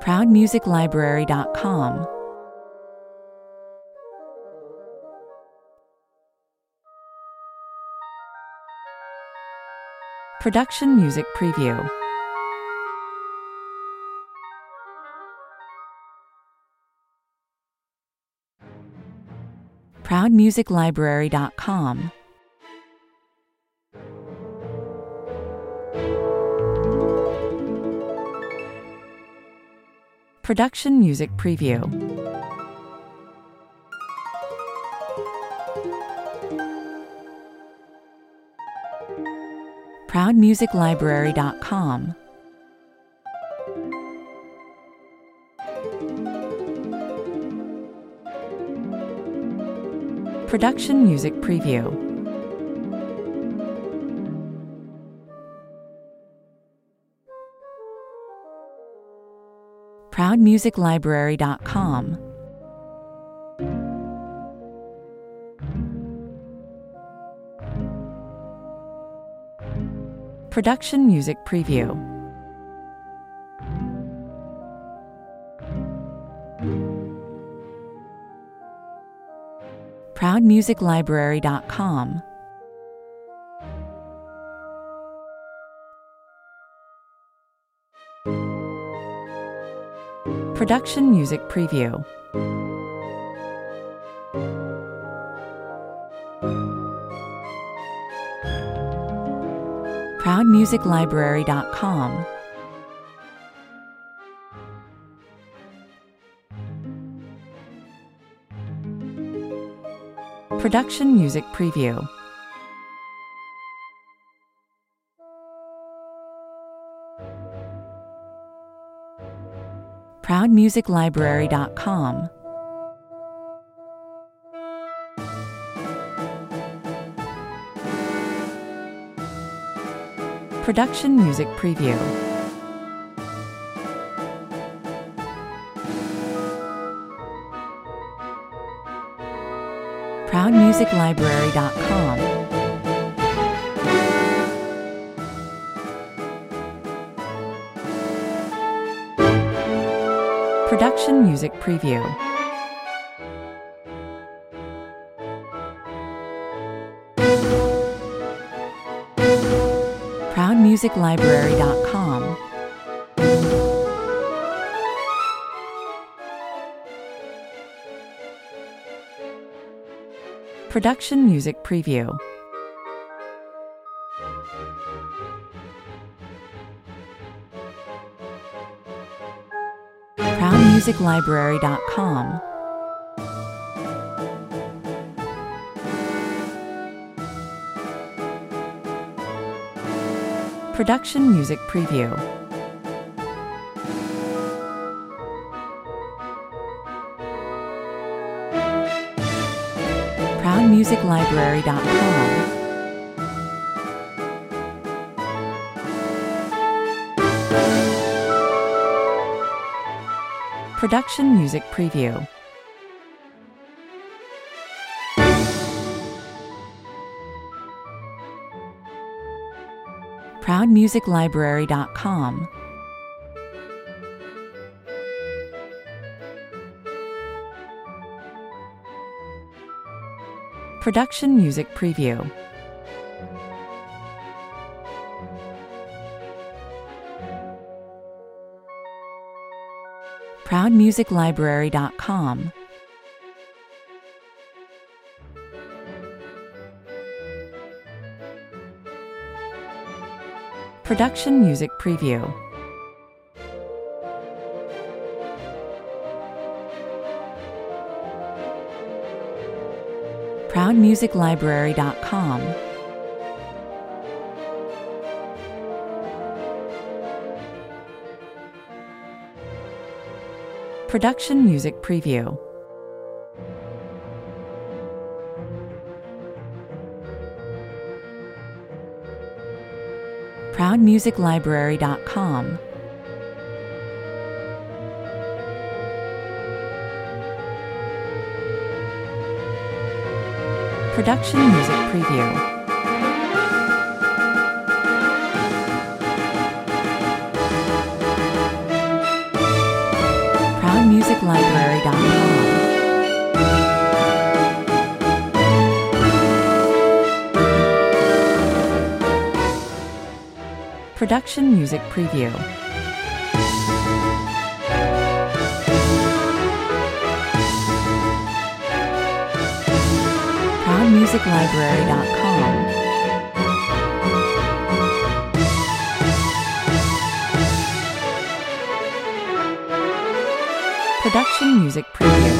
ProudMusicLibrary.com. Production Music Preview. ProudMusicLibrary.com. Production Music Preview. ProudMusicLibrary.com. Production Music Preview. ProudMusicLibrary.com. Production Music Preview. ProudMusicLibrary.com. Production Music Preview. ProudMusicLibrary.com. Production Music Preview. ProudMusicLibrary.com. Production Music Preview. ProudMusicLibrary.com. Production Music Preview. ProudMusicLibrary.com. Production Music Preview. ProudMusicLibrary.com. Production Music Preview. ProudMusicLibrary.com. Production Music Preview. ProudMusicLibrary.com. Production Music Preview. ProudMusicLibrary.com. Production Music Preview. ProudMusicLibrary.com. Production Music Preview. ProudMusicLibrary.com. Production Music Preview. ProudMusicLibrary.com. Production Music Preview. ProudMusicLibrary.com. Production Music Preview.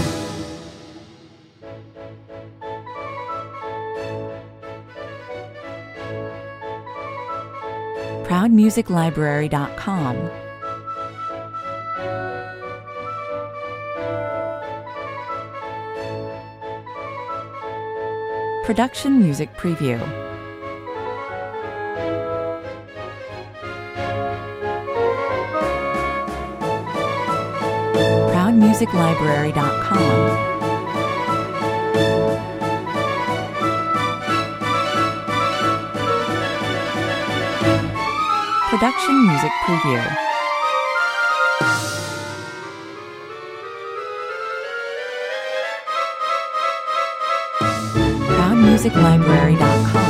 ProudMusicLibrary.com. Production Music Preview. ProudMusicLibrary.com. Production Music Preview. ProudMusicLibrary.com.